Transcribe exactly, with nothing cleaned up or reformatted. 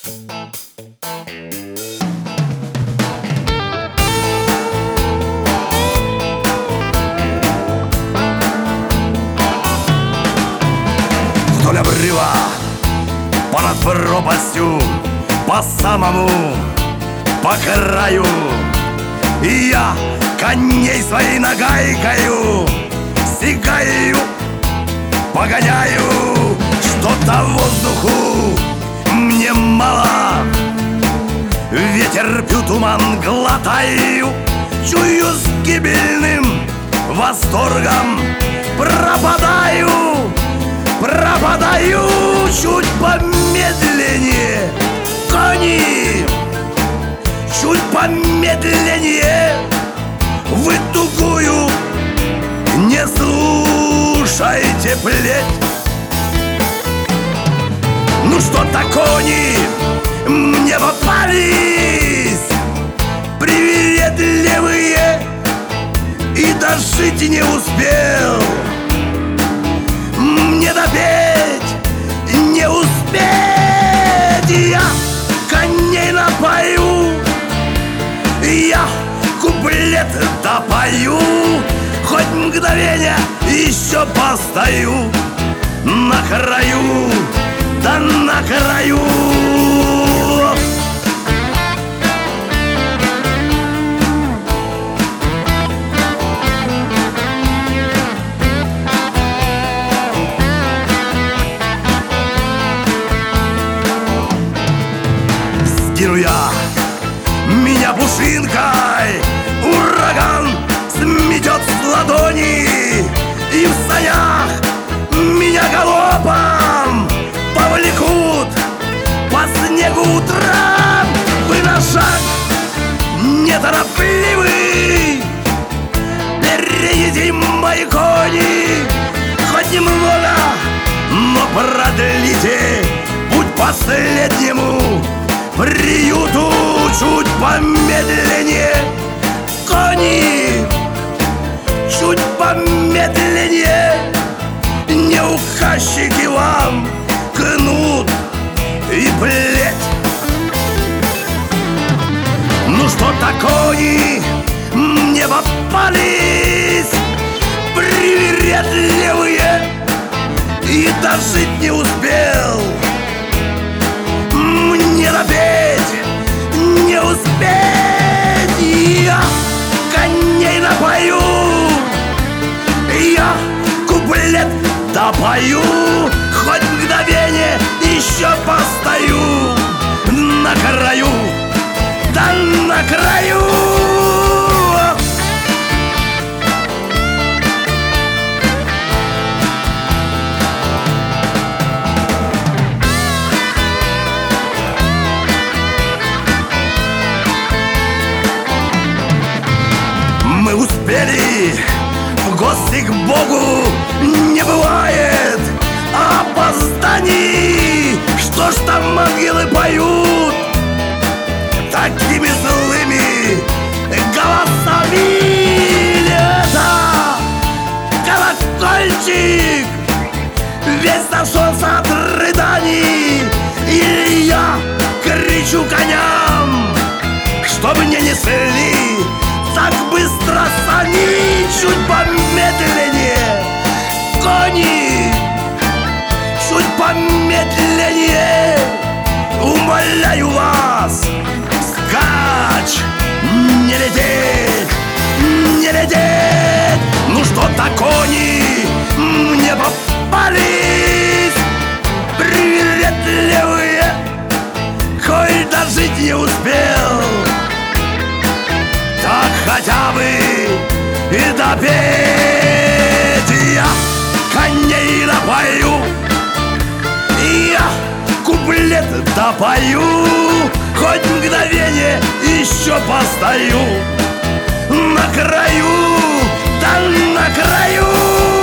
Вдоль обрыва, понад пропастью, по самому, по краю, и я коней своей нагайкою стигаю, погоняю. Что-то воздуху мне мало, ветер пью, туман глотаю, чую с гибельным восторгом пропадаю, пропадаю. Чуть помедленнее кони, чуть помедленнее вы тугую не слушайте плеть. Ну что-то кони мне попались привередливые, и дожить не успел, мне допеть не успеть. Я коней напою, я куплет допою, хоть мгновенье еще постою на краю, да на краю. Скину я меня пушинкой, ураган сметет с ладони, и в санях меня галопом повлекут по снегу утром. Вы на шаг неторопливый перейдите мои кони, хоть немного, но продлите путь последнему приюту. Чуть помедленнее кони, чуть помедленнее, неуказчики вам кнут и плеть. Ну что-то кони мне попались привередливые, и дожить не успел, мне допеть не успеть. Я коней напою, я куплет допою, хоть мгновенье еще постою на краю, да на краю. Мы успели в гости к Богу, не бывает опозданий. Что ж там ангелы поют такими злыми голосами? Это колокольчик весь зашелся от рыданий, и я кричу коням, чтобы не несли так быстро сани. Чуть помедленнее кони, чуть помедленнее, умоляю вас, скач, не лететь, не лететь. Ну что-то кони мне попались привередливые, хоть дожить не успел, так хотя бы и допеть. Я коней напою, я куплет допою, хоть мгновенье еще постою на краю, да на краю.